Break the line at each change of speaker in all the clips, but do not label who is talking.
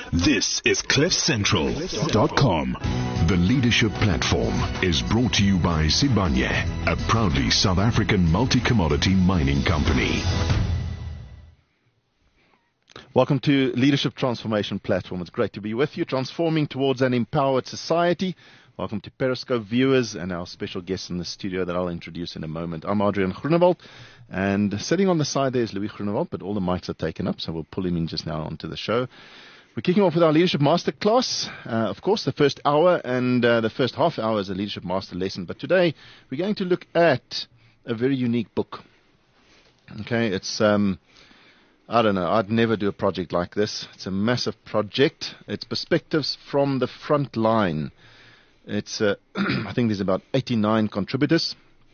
This is CliffCentral.com.
The Leadership Platform is brought to you by Sibanye, a proudly South African multi-commodity mining company.
Welcome to Leadership Transformation Platform. It's great to be with you, transforming towards an empowered society. Welcome to Periscope viewers and our special guest in the studio that I'll introduce in a moment. I'm Adrian Groenewald, and sitting on the side there is Louis Groenewald, but all the mics are taken up, so we'll pull him in just now onto the show. We're kicking off with our Leadership Masterclass. Of course, the first hour and the first half hour is a Leadership Master lesson, but today we're going to look at a very unique book. Okay, it's I don't know. I'd never do a project like this. It's a massive project. It's perspectives from the front line. It's I think there's about 89 contributors,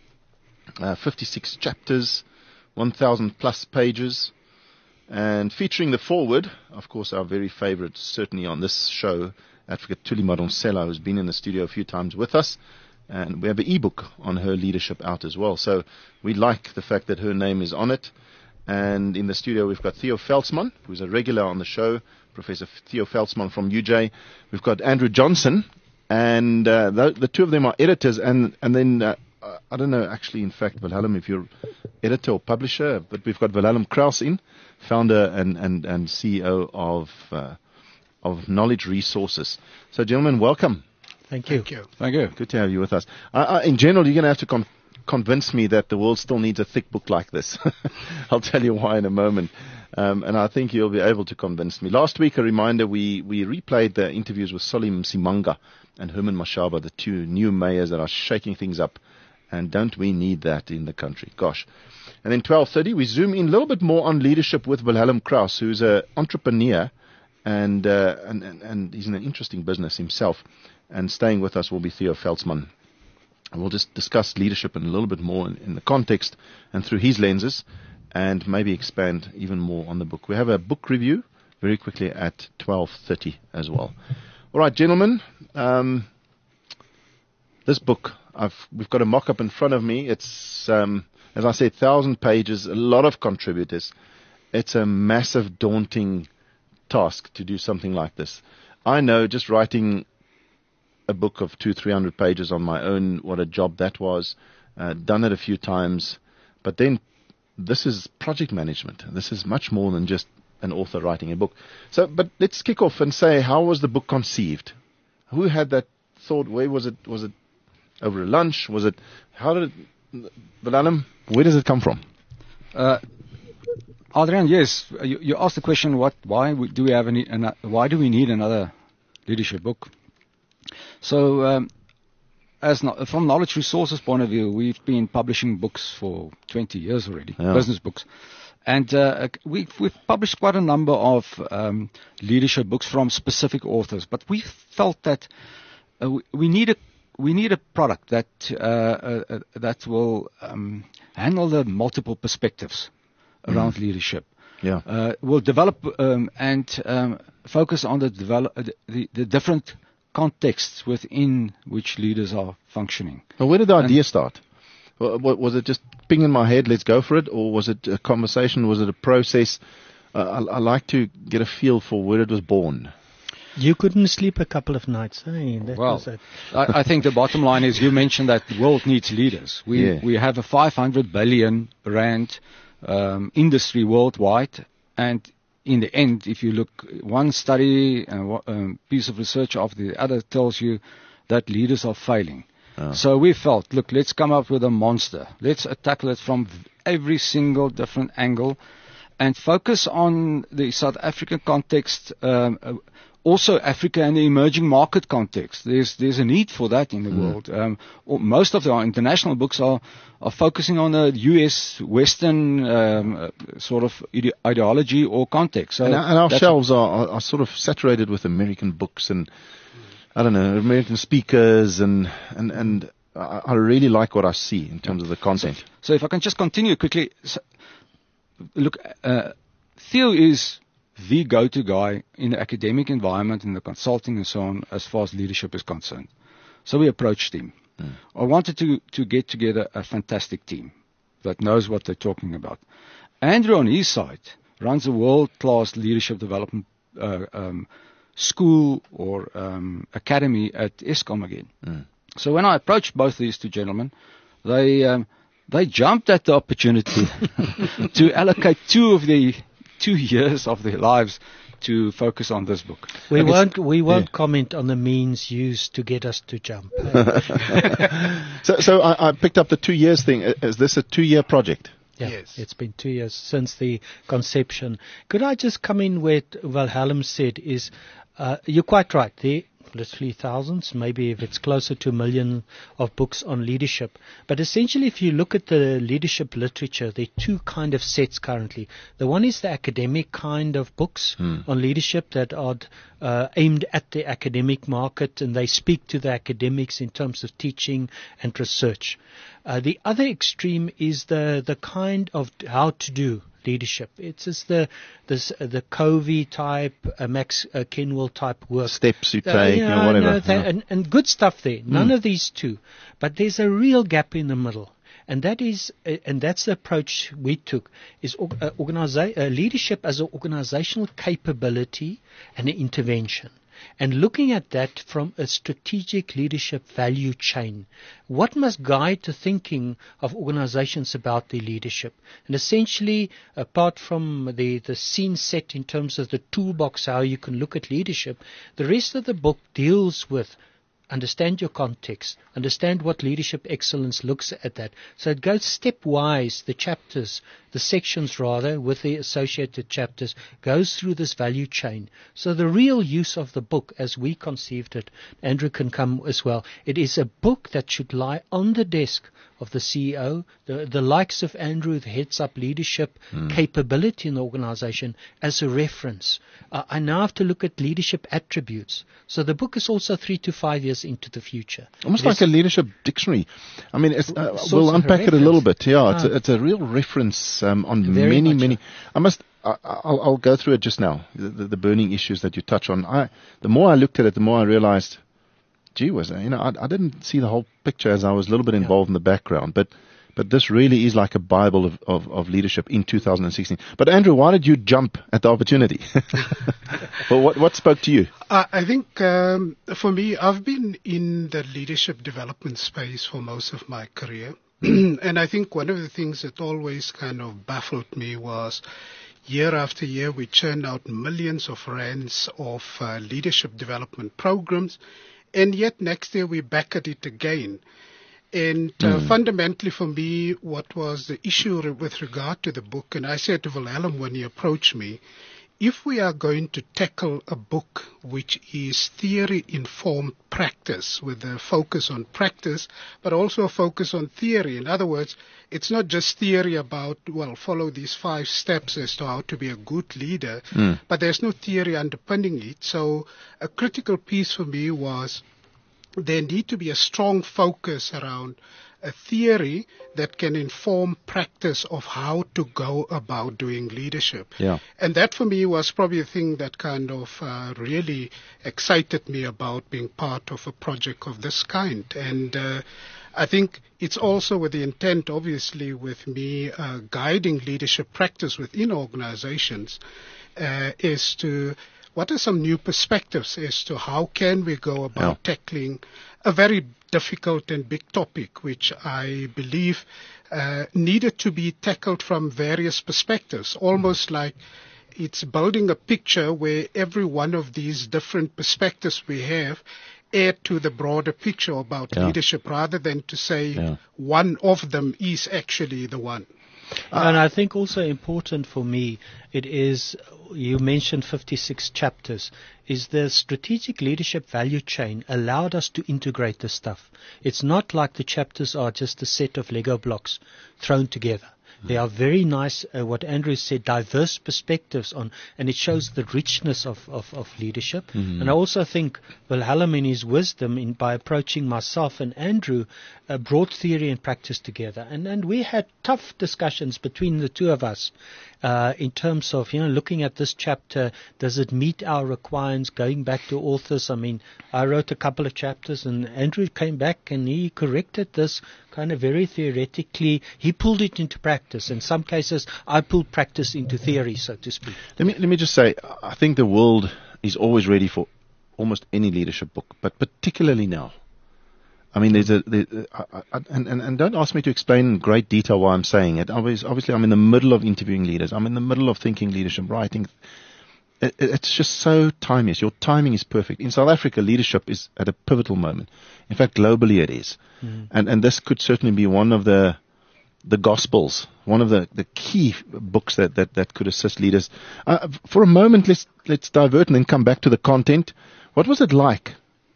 56 chapters, 1,000 plus pages, and featuring the foreword, of course, our very favorite, certainly on this show, Advocate Thuli Madonsela, who's been in the studio a few times with us. And we have an ebook on her leadership out as well. So we like the fact that her name is on it. And in the studio, we've got Theo Veldsman, who's a regular on the show, Professor Theo Veldsman from UJ. We've got Andrew Johnson, and the two of them are editors. And then, I don't know, actually, in fact, Wilhelm, if you're editor or publisher, but we've got Wilhelm Kraus in, founder and CEO of Knowledge Resources. So, gentlemen, welcome.
Thank you.
Thank you.
Good to have you with us. In general, you're going to have to convince me that the world still needs a thick book like this. I'll tell you why in a moment. And I think you'll be able to convince me. Last week, a reminder, we replayed the interviews with Solim Simanga and Herman Mashaba, the two new mayors that are shaking things up. And don't we need that in the country? Gosh. And then 12:30, we zoom in a little bit more on leadership with Wilhelm Kraus, who's an entrepreneur and he's in an interesting business himself. And staying with us will be Theo Veldsman. And we'll just discuss leadership in a little bit more in the context and through his lenses, and maybe expand even more on the book. We have a book review very quickly at 12:30 as well. All right, gentlemen, this book, we've got a mock-up in front of me. It's, as I said, 1,000 pages, a lot of contributors. It's a massive, daunting task to do something like this. I know just writing a book of 200-300 pages on my own, what a job that was. Done it a few times. But then this is project management. This is much more than just an author writing a book. So, but let's kick off and say, how was the book conceived? Who had that thought? Where was it? Was it over a lunch? Was it, how did it, Wilhelm, where does it come from?
Adrian, yes, you asked the question, why do we need another leadership book? So, from Knowledge Resources point of view, we've been publishing books for 20 years already, business books. And we've published quite a number of leadership books from specific authors. But we felt that we need a product that will handle the multiple perspectives around leadership.
Yeah.
Will develop and focus on the different contexts within which leaders are functioning.
Well, where did the idea start? Was it just ping in my head, let's go for it? Or was it a conversation? Was it a process? I like to get a feel for where it was born.
You couldn't sleep a couple of nights.
Well, I think the bottom line is you mentioned that the world needs leaders. We have a 500 billion rand industry worldwide, and in the end, if you look, one study and piece of research after the other tells you that leaders are failing. Oh. So we felt, look, let's come up with a monster. Let's tackle it from every single different angle and focus on the South African context, also Africa and the emerging market context. There's a need for that in the world. Most of our international books are focusing on a U.S. Western sort of ideology or context. So
and our shelves are sort of saturated with American books and, I don't know, American speakers, and I really like what I see in terms of the content.
So if I can just continue quickly. Look, Theo is the go-to guy in the academic environment, in the consulting and so on, as far as leadership is concerned. So we approached him. I wanted to get together a fantastic team that knows what they're talking about. Andrew, on his side, runs a world-class leadership development school or academy at Eskom again. So when I approached both these two gentlemen, they jumped at the opportunity to allocate 2 years of their lives to focus on this book.
We won't comment on the means used to get us to jump.
So I picked up the 2 years thing. Is this a 2-year project?
Yeah,
Yes.
It's been 2 years since the conception. Could I just come in where Wilhelm said is, you're quite right. There literally thousands, maybe if it's closer to 1 million of books on leadership. But essentially, if you look at the leadership literature, there are 2 kind of sets currently. The one is the academic kind of books on leadership that are aimed at the academic market, and they speak to the academics in terms of teaching and research. The other extreme is the kind of how to do leadership. It's just the Covey type, Max Kenwell type work.
Steps you take, whatever.
And good stuff there. None of these 2. But there's a real gap in the middle. And that's the approach we took, is leadership as an organizational capability and an intervention. And looking at that from a strategic leadership value chain, what must guide the thinking of organizations about their leadership? And essentially, apart from the scene set in terms of the toolbox, how you can look at leadership, the rest of the book deals with understand your context, understand what leadership excellence looks at that. So it goes stepwise, the chapters, the sections rather, with the associated chapters, goes through this value chain. So the real use of the book, as we conceived it, Andrew can come as well, it is a book that should lie on the desk of the CEO, the likes of Andrew, the heads up leadership capability in the organization, as a reference. I now have to look at leadership attributes. So the book is also 3 to 5 years into the future.
Almost like a leadership dictionary. I mean, we'll unpack it a little bit. Yeah, it's a real reference on many. I'll go through it just now. The burning issues that you touch on. The more I looked at it, the more I realized, gee whiz, I didn't see the whole picture as I was a little bit involved in the background. But this really is like a Bible of leadership in 2016. But Andrew, why did you jump at the opportunity? Well, what spoke to you?
I think for me, I've been in the leadership development space for most of my career. And I think one of the things that always kind of baffled me was year after year we churn out millions of rands of leadership development programs. And yet next year we're back at it again. And fundamentally for me, what was the issue with regard to the book, and I said to Wilhelm when he approached me, if we are going to tackle a book which is theory-informed practice with a focus on practice, but also a focus on theory. In other words, it's not just theory about, follow these 5 steps as to how to be a good leader, but there's no theory underpinning it. So a critical piece for me was there need to be a strong focus around a theory that can inform practice of how to go about doing leadership.
Yeah.
And that for me was probably a thing that kind of really excited me about being part of a project of this kind. And I think it's also with the intent, obviously, with me guiding leadership practice within organizations, is to what are some new perspectives as to how can we go about tackling a very difficult and big topic, which I believe needed to be tackled from various perspectives, almost like it's building a picture where every one of these different perspectives we have add to the broader picture about leadership, rather than to say one of them is actually the one.
And I think also important for me, it is, you mentioned 56 chapters, is the strategic leadership value chain allowed us to integrate this stuff. It's not like the chapters are just a set of Lego blocks thrown together. They are very nice, what Andrew said, diverse perspectives on, and it shows the richness of leadership. And I also think Wilhelm, in his wisdom, by approaching myself and Andrew, brought theory and practice together. And we had tough discussions between the two of us in terms of, looking at this chapter, does it meet our requirements, going back to authors? I mean, I wrote a couple of chapters and Andrew came back and he corrected this kind of very theoretically. He pulled it into practice. In some cases, I pulled practice into theory, so to speak.
Let me just say, I think the world is always ready for almost any leadership book, but particularly now. I mean, and don't ask me to explain in great detail why I'm saying it. Obviously, I'm in the middle of interviewing leaders. I'm in the middle of thinking leadership, writing. It's just so timeless. Your timing is perfect. In South Africa, leadership is at a pivotal moment. In fact, globally it is. And this could certainly be one of the Gospels, one of the key books that could assist leaders. For a moment, let's divert and then come back to the content. What was it like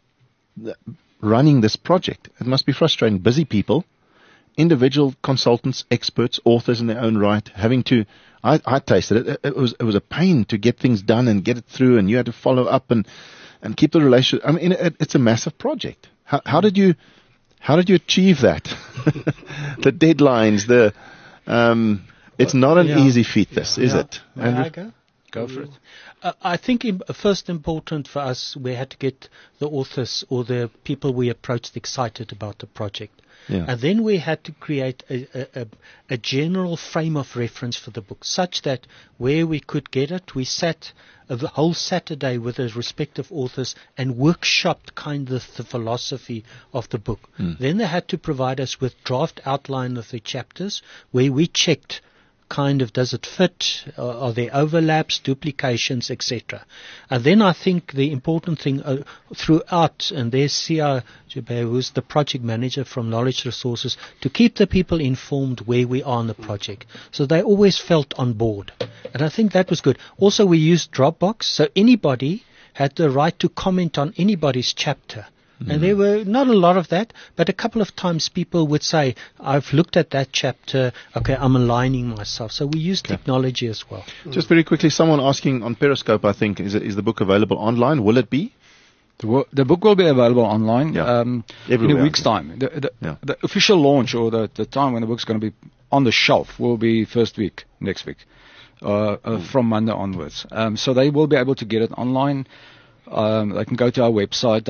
running this project? It must be frustrating. Busy people, individual consultants, experts, authors in their own right, having to. I tasted it. It was a pain to get things done and get it through, and you had to follow up and keep the relationship. I mean, it's a massive project. How did you achieve that? The deadlines, it's not an easy feat, is it?
May I go?
Go for it.
I think first important for us, we had to get the authors or the people we approached excited about the project.
Yeah.
And then we had to create a general frame of reference for the book, such that where we could get it, we sat the whole Saturday with the respective authors and workshopped kind of the philosophy of the book. Then they had to provide us with draft outline of the chapters where we checked kind of, does it fit, are there overlaps, duplications, etc. And then I think the important thing throughout, and there's Sia Jubei, who's the project manager from Knowledge Resources, to keep the people informed where we are on the project. So they always felt on board. And I think that was good. Also, we used Dropbox, so anybody had the right to comment on anybody's chapter. And there were not a lot of that, but a couple of times people would say, I've looked at that chapter, okay, I'm aligning myself. So we use technology as well.
Just very quickly, someone asking on Periscope, I think, is the book available online? Will it be?
The book will be available online in a week's time. The official launch, or the time when the book's going to be on the shelf, will be next week, from Monday onwards. So they will be able to get it online. They can go to our website,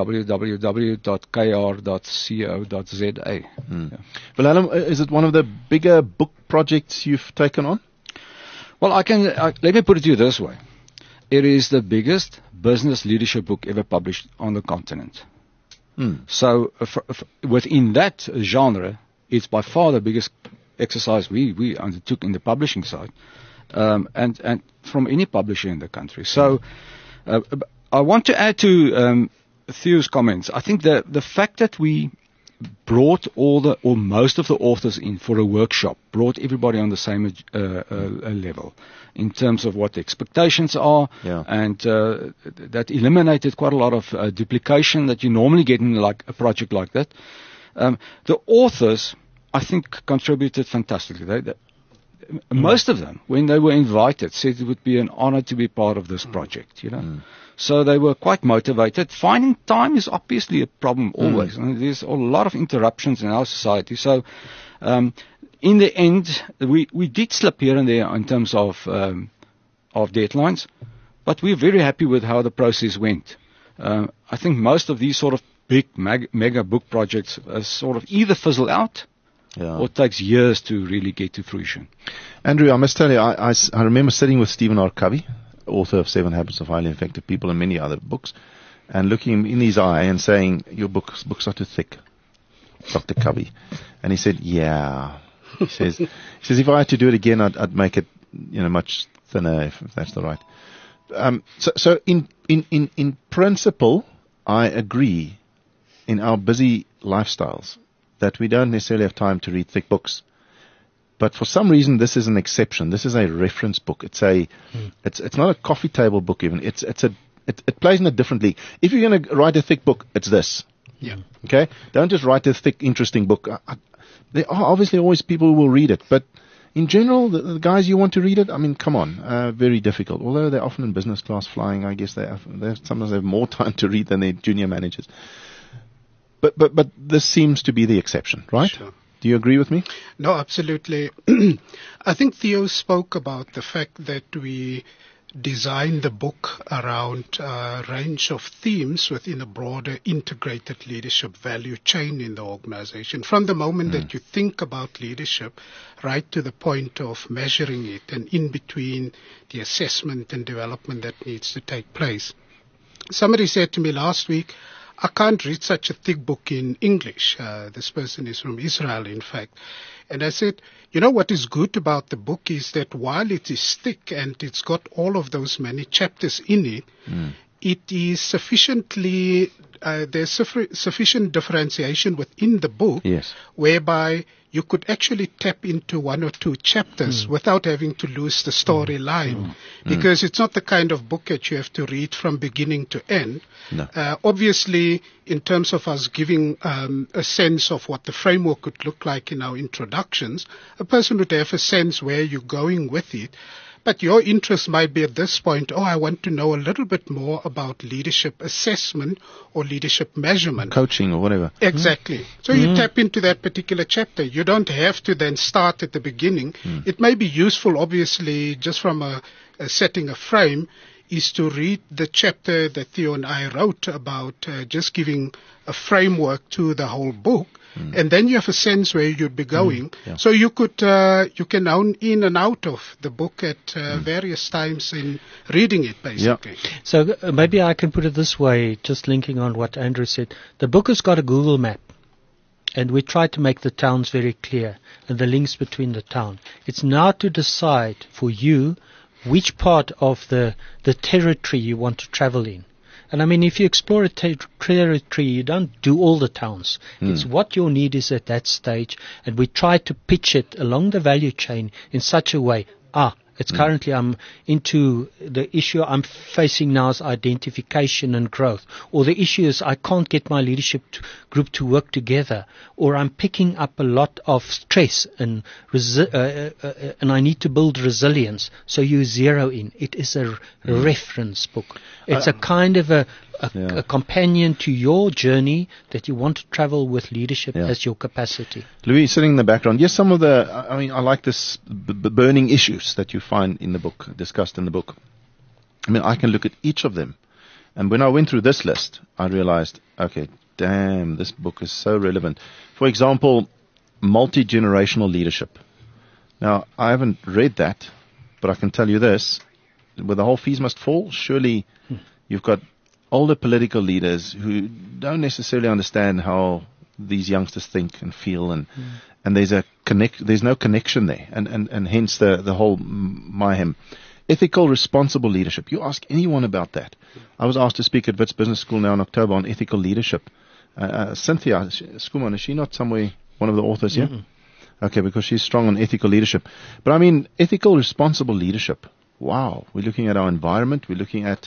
www.kr.co.za.
Well, Alan, is it one of the bigger book projects you've taken on?
Well, let me put it to you this way. It is the biggest business leadership book ever published on the continent. So within that genre, it's by far the biggest exercise we undertook in the publishing side, and from any publisher in the country. So I want to add to Theo's comments. I think the fact that we brought most of the authors in for a workshop brought everybody on the same level in terms of what the expectations are, and that eliminated quite a lot of duplication that you normally get in like a project like that. The authors, I think, contributed fantastically. Most of them, when they were invited, said it would be an honor to be part of this project, So they were quite motivated. Finding time is obviously a problem always. And there's a lot of interruptions in our society. So in the end, we did slip here and there in terms of deadlines, but we're very happy with how the process went. I think most of these sort of big mega book projects sort of either fizzle out or it takes years to really get to fruition.
Andrew, I must tell you, I remember sitting with Stephen R. Covey, author of 7 Habits of Highly Effective People and many other books, and looking him in his eye and saying, your books are too thick, Dr. Covey. And he said, yeah. He says, if I had to do it again, I'd make it, much thinner, if that's the right. So in principle, I agree in our busy lifestyles that we don't necessarily have time to read thick books. But for some reason, this is an exception. This is a reference book. It's not a coffee table book even. It plays in a different league. If you're going to write a thick book, it's this.
Yeah.
Okay? Don't just write a thick, interesting book. There are obviously always people who will read it, but in general, the guys you want to read it, I mean, come on, very difficult. Although they're often in business class flying, I guess they sometimes have more time to read than their junior managers. But this seems to be the exception, right?
Sure.
Do you agree with me?
No, absolutely. I think Theo spoke about the fact that we designed the book around a range of themes within a broader integrated leadership value chain in the organization. From the moment that you think about leadership, right to the point of measuring it, and in between the assessment and development that needs to take place. Somebody said to me last week, I can't read such a thick book in English. This person is from Israel, in fact. And I said, what is good about the book is that while it is thick and it's got all of those many chapters in it, it is sufficiently, there's sufficient differentiation within the book, whereby you could actually tap into one or two chapters without having to lose the storyline. Because it's not the kind of book that you have to read from beginning to end.
No.
Obviously, in terms of us giving a sense of what the framework could look like in our introductions, a person would have a sense where you're going with it. But your interest might be at this point, I want to know a little bit more about leadership assessment or leadership measurement.
Coaching or whatever.
Exactly. So you tap into that particular chapter. You don't have to then start at the beginning. It may be useful, obviously, just from a setting a frame, is to read the chapter that Theo and I wrote about just giving a framework to the whole book. And then you have a sense where you'd be going. So you can own in and out of the book at various times in reading it, basically.
So maybe I can put it this way, just linking on what Andrew said. The book has got a Google map. And we try to make the towns very clear and the links between the town. It's now to decide for you which part of the territory you want to travel in. And I mean, if you explore a territory, you don't do all the towns. It's what your need is at that stage. And we try to pitch it along the value chain in such a way. It's currently I'm into the issue I'm facing now is identification and growth. Or the issue is I can't get my leadership group to work together. Or I'm picking up a lot of stress and I need to build resilience. So you zero in. It is a reference book. It's a kind of a companion to your journey that you want to travel with leadership as your capacity.
Louis, sitting in the background, yes, some of I like this burning issues that you find in the book, discussed in the book. I mean, I can look at each of them. And when I went through this list, I realized, okay, damn, this book is so relevant. For example, multi-generational leadership. Now, I haven't read that, but I can tell you this. Where the whole fees must fall, surely you've got older political leaders who don't necessarily understand how these youngsters think and feel, and there's no connection there, and hence the whole mayhem. Ethical, responsible leadership. You ask anyone about that. I was asked to speak at Wits Business School now in October on ethical leadership. Cynthia Skuman, is she not somewhere one of the authors here? Okay, because she's strong on ethical leadership. But I mean, ethical, responsible leadership. Wow, we're looking at our environment. We're looking at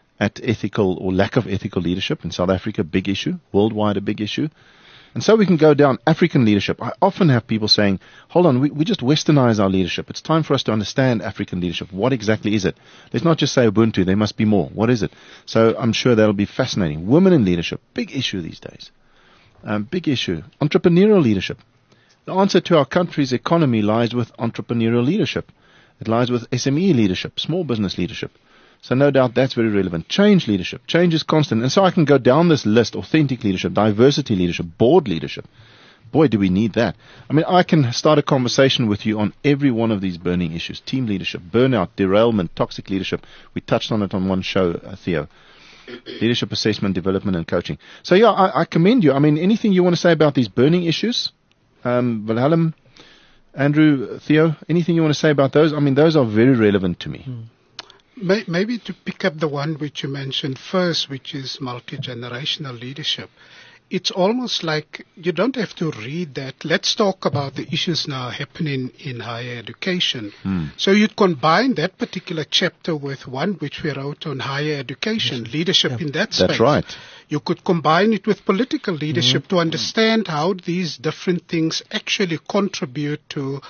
ethical or lack of ethical leadership in South Africa, big issue. Worldwide, a big issue. And so we can go down African leadership. I often have people saying, hold on, we just westernize our leadership. It's time for us to understand African leadership. What exactly is it? Let's not just say Ubuntu. There must be more. What is it? So I'm sure that'll be fascinating. Women in leadership, big issue these days. Big issue. Entrepreneurial leadership. The answer to our country's economy lies with entrepreneurial leadership. It lies with SME leadership, small business leadership. So no doubt that's very relevant. Change leadership. Change is constant. And so I can go down this list: authentic leadership, diversity leadership, board leadership. Boy, do we need that. I mean, I can start a conversation with you on every one of these burning issues. Team leadership, burnout, derailment, toxic leadership. We touched on it on one show, Theo. Leadership assessment, development, and coaching. So yeah, I commend you. I mean, anything you want to say about these burning issues? Wilhelm, Andrew, Theo, anything you want to say about those? I mean, those are very relevant to me.
Maybe to pick up the one which you mentioned first, which is multi-generational leadership. It's almost like you don't have to read that. Let's talk about the issues now happening in higher education. So you'd combine that particular chapter with one which we wrote on higher education, leadership in that space.
That's right.
You could combine it with political leadership to understand how these different things actually contribute to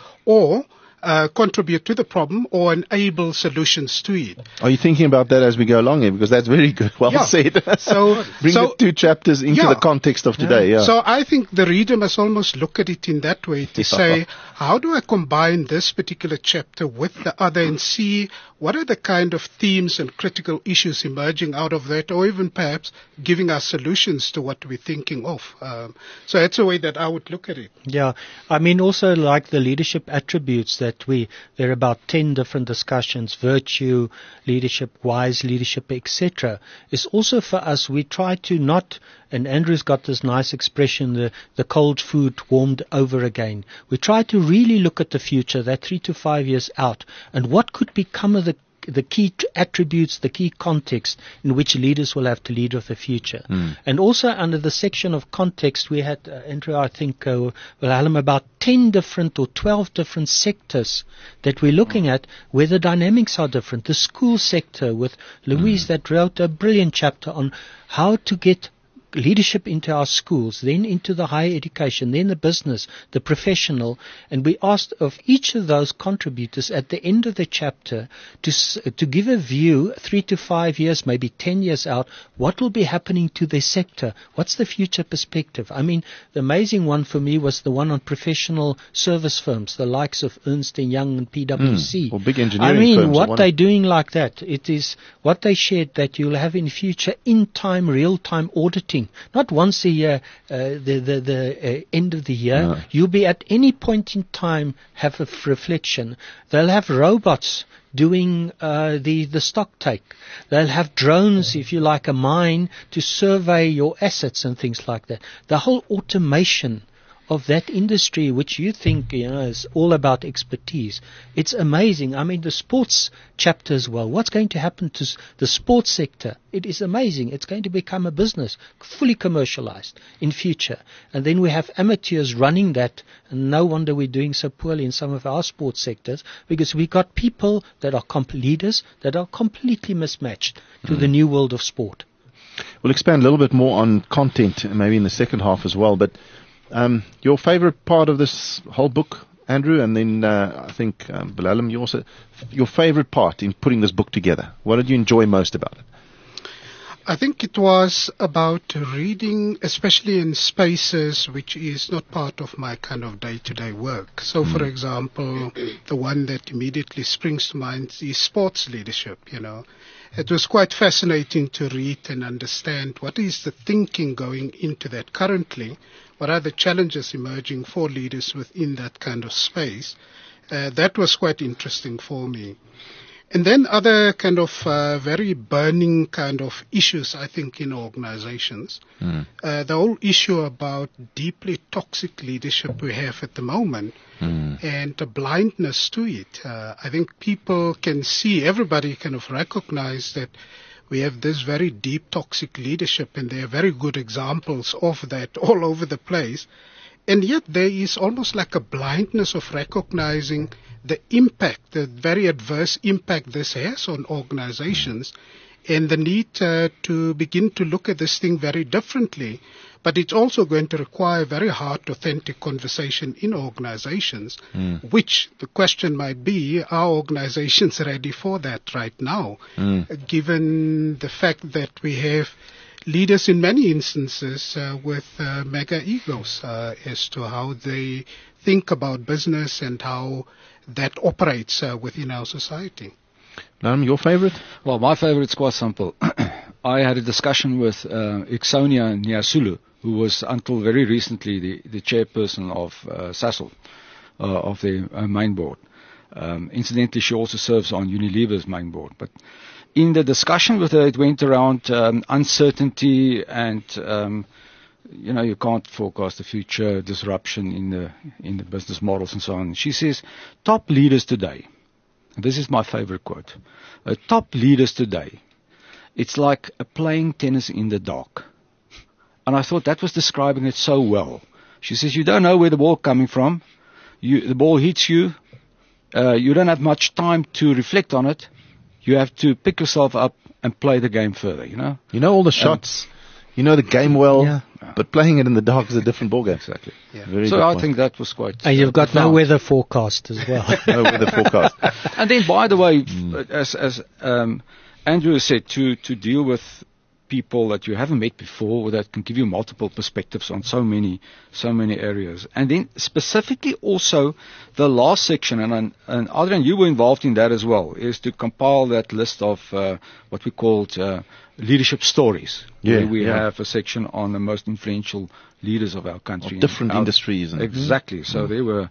the problem or enable solutions to it.
Are you thinking about that as we go along here? Because that's very good. Well said.
So
bring the two chapters into the context of today. Yeah.
So I think the reader must almost look at it in that way to say, how do I combine this particular chapter with the other and see what are the kind of themes and critical issues emerging out of that, or even perhaps giving us solutions to what we're thinking of. So that's a way that I would look at it.
Yeah. I mean, also like the leadership attributes that that there are about 10 different discussions, virtue, leadership, wise leadership, etc., is also for us, we try to not, and Andrew's got this nice expression, the cold food warmed over again. We try to really look at the future, that 3 to 5 years out, and what could become of the key attributes, the key context in which leaders will have to lead of the future. And also under the section of context, we had, Andrew, I think, Wilhelm, about 10 different or 12 different sectors that we're looking at where the dynamics are different. The school sector with Louise that wrote a brilliant chapter on how to get leadership into our schools, then into the higher education, then the business, the professional, and we asked of each of those contributors at the end of the chapter to give a view 3 to 5 years, maybe 10 years out, what will be happening to their sector, what's the future perspective. I mean, the amazing one for me was the one on professional service firms, the likes of Ernst & Young and PwC.
Or big engineering firms.
What they're doing like that, it is what they shared that you'll have in future in-time, real-time auditing. Not once a year, the end of the year. No. You'll be at any point in time have a reflection. They'll have robots doing the stock take. They'll have drones, if you like, a mine to survey your assets and things like that. The whole automation of that industry, which you think is all about expertise. It's amazing. I mean, the sports chapter as well. What's going to happen to the sports sector? It is amazing. It's going to become a business, fully commercialized in future. And then we have amateurs running that, and no wonder we're doing so poorly in some of our sports sectors, because we got people that are leaders that are completely mismatched to the new world of sport.
We'll expand a little bit more on content, maybe in the second half as well, but your favorite part of this whole book, Andrew, and then I think Wilhelm, your favorite part in putting this book together. What did you enjoy most about it?
I think it was about reading, especially in spaces which is not part of my kind of day-to-day work. So, for example, the one that immediately springs to mind is sports leadership, It was quite fascinating to read and understand what is the thinking going into that currently. What are the challenges emerging for leaders within that kind of space? That was quite interesting for me. And then other kind of very burning kind of issues, I think, in organizations. The whole issue about deeply toxic leadership we have at the moment and the blindness to it. I think people can see, everybody kind of recognize that we have this very deep toxic leadership, and there are very good examples of that all over the place. And yet there is almost like a blindness of recognizing the impact, the very adverse impact this has on organizations, and the need to begin to look at this thing very differently. But it's also going to require very hard, authentic conversation in organizations, which the question might be, are organizations ready for that right now, given the fact that we have leaders in many instances with mega egos as to how they think about business and how that operates within our society.
Your favorite?
Well, my favorite's quite simple. I had a discussion with Ixonia Nyasulu, who was until very recently the chairperson of SASL, of the main board. Incidentally, she also serves on Unilever's main board. But in the discussion with her, it went around uncertainty and, you can't forecast the future, disruption in the business models and so on. She says, top leaders today, and this is my favorite quote, top leaders today, it's like playing tennis in the dark. And I thought that was describing it so well. She says, you don't know where the ball coming from. The ball hits you. You don't have much time to reflect on it. You have to pick yourself up and play the game further,
You know all the shots. You know the game well, but playing it in the dark is a different ballgame.
Exactly.
Yeah.
So I think that was quite...
And you've got no weather forecast as well.
No weather forecast.
And then, by the way, as Andrew said, to deal with people that you haven't met before, that can give you multiple perspectives on so many areas. And then specifically also the last section, and Adrian, you were involved in that as well, is to compile that list of what we called leadership stories.
Yeah,
we have a section on the most influential leaders of our country.
Of different industries.
Exactly. So there were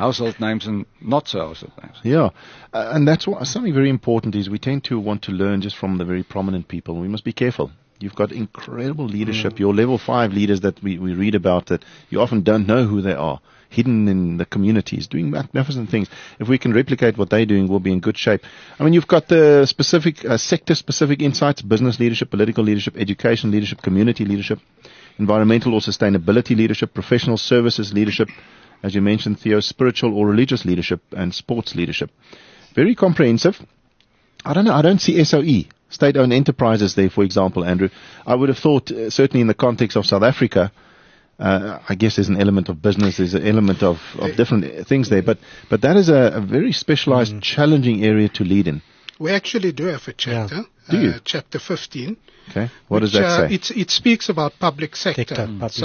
household names and not so household names.
Yeah, and that's what something very important is we tend to want to learn just from the very prominent people. We must be careful. You've got incredible leadership. Your level 5 leaders that we read about that you often don't know who they are, hidden in the communities, doing magnificent things. If we can replicate what they're doing, we'll be in good shape. I mean, you've got the specific, sector-specific insights, business leadership, political leadership, education leadership, community leadership, environmental or sustainability leadership, professional services leadership, as you mentioned, Theo, spiritual or religious leadership, and sports leadership. Very comprehensive. I don't know, I don't see SOE. State-owned enterprises there, for example, Andrew. I would have thought, certainly in the context of South Africa, I guess there's an element of business, there's an element of different things there, but that is a very specialized, challenging area to lead in.
We actually do have a chapter, chapter 15.
Okay, what does that say?
It speaks about public sector.
It's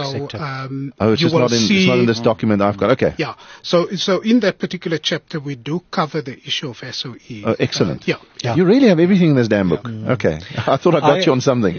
not in this document I've got. Okay.
Yeah. So in that particular chapter, we do cover the issue of SOE.
Oh, excellent.
Yeah.
You really have everything in this damn book. Okay. I thought I got you on something.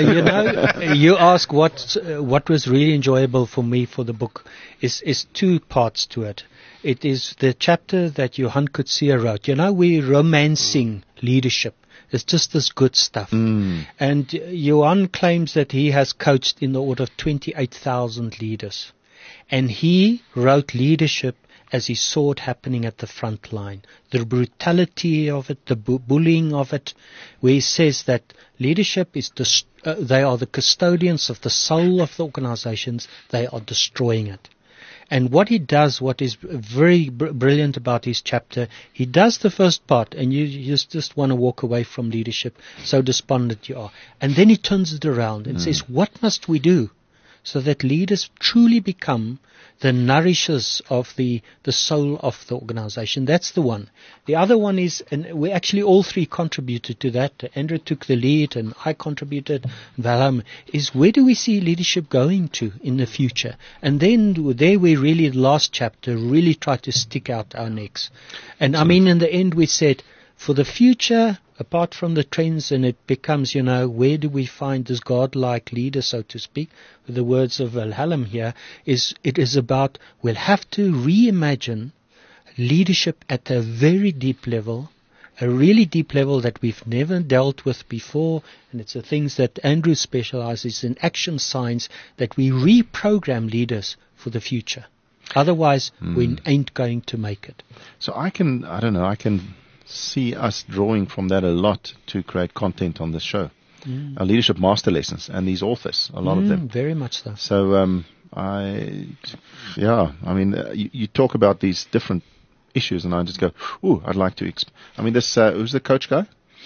You ask what was really enjoyable for me for the book is two parts to it. It is the chapter that Johan Coetzee wrote. We're romancing leadership. It's just this good stuff. And Johan claims that he has coached in the order of 28,000 leaders. And he wrote leadership as he saw it happening at the front line. The brutality of it, the bullying of it, where he says that leadership is they are the custodians of the soul of the organizations. They are destroying it. And what he does, what is very brilliant about his chapter, he does the first part, and you just want to walk away from leadership, so despondent you are. And then he turns it around and says, what must we do so that leaders truly become the nourishers of the soul of the organization? That's the one. The other one is, and we actually all three contributed to that. Andrew took the lead and I contributed, Wilhelm, is where do we see leadership going to in the future? And then there we really, the last chapter, really tried to stick out our necks. And I mean, in the end we said, for the future, apart from the trends, and it becomes, where do we find this godlike leader, so to speak, with the words of Wilhelm here, it is about, we'll have to reimagine leadership at a very deep level, a really deep level that we've never dealt with before, and it's the things that Andrew specializes in, action science, that we reprogram leaders for the future. Otherwise, we ain't going to make it.
So I can see us drawing from that a lot to create content on this show. Our leadership master lessons and these authors, a lot of them.
Very much so.
So, you talk about these different issues and I just go, I'd like to, who's the coach guy?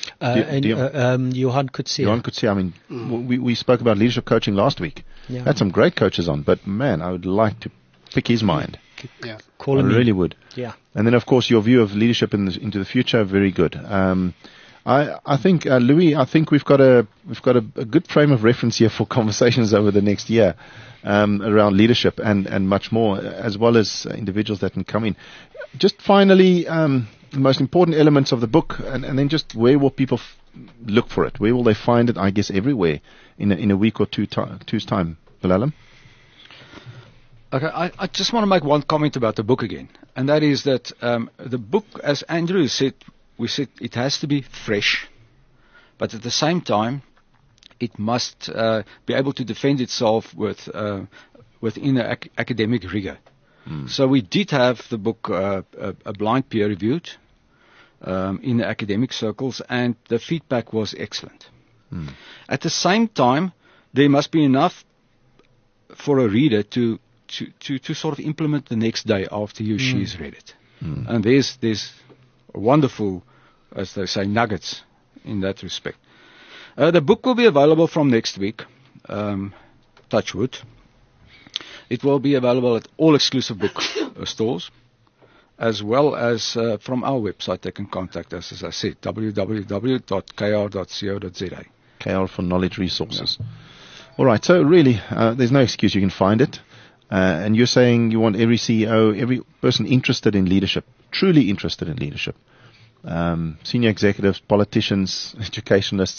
Johan Coetzee.
Johan Coetzee. We spoke about leadership coaching last week.
Yeah.
Had some great coaches on, but man, I would like to pick his mind.
Yeah.
I really would.
Yeah.
And then, of course, your view of leadership into the future, very good. I think, Louis, we've got a good frame of reference here for conversations over the next year around leadership and much more, as well as individuals that can come in. Just finally, the most important elements of the book, and then just where will people look for it? Where will they find it? I guess everywhere in a week or two's time. Wilhelm?
Okay, I just want to make one comment about the book again, and that is that the book, as Andrew said, we said it has to be fresh, but at the same time, it must be able to defend itself within the academic rigor. So we did have the book a blind peer reviewed in the academic circles, and the feedback was excellent. At the same time, there must be enough for a reader to sort of implement the next day after he or she has read it. And there's wonderful, as they say, nuggets in that respect. The book will be available from next week, touch wood. It will be available at all exclusive book stores, as well as from our website. They can contact us, as I said, www.kr.co.za.
KR for Knowledge Resources. Yeah. All right, so really, there's no excuse. You can find it. And you're saying you want every CEO, every person interested in leadership, truly interested in leadership, senior executives, politicians, educationalists.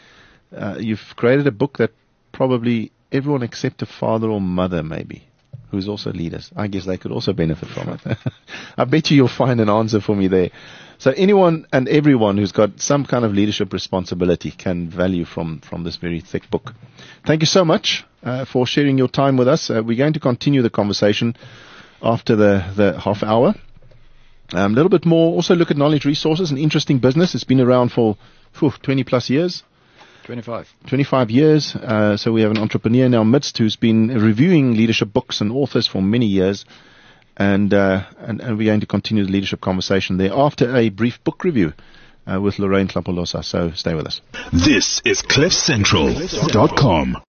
You've created a book that probably everyone except a father or mother maybe who's also leaders. I guess they could also benefit from it. I bet you'll find an answer for me there. So anyone and everyone who's got some kind of leadership responsibility can value from this very thick book. Thank you so much for sharing your time with us. We're going to continue the conversation after the half hour. A little bit more, also look at Knowledge Resources, an interesting business. It's been around for 20 plus years. 25 years. So we have an entrepreneur in our midst who's been reviewing leadership books and authors for many years. And we're going to continue the leadership conversation there after a brief book review with Lorraine Tlapolosa. So stay with us.
This is CliffCentral.com.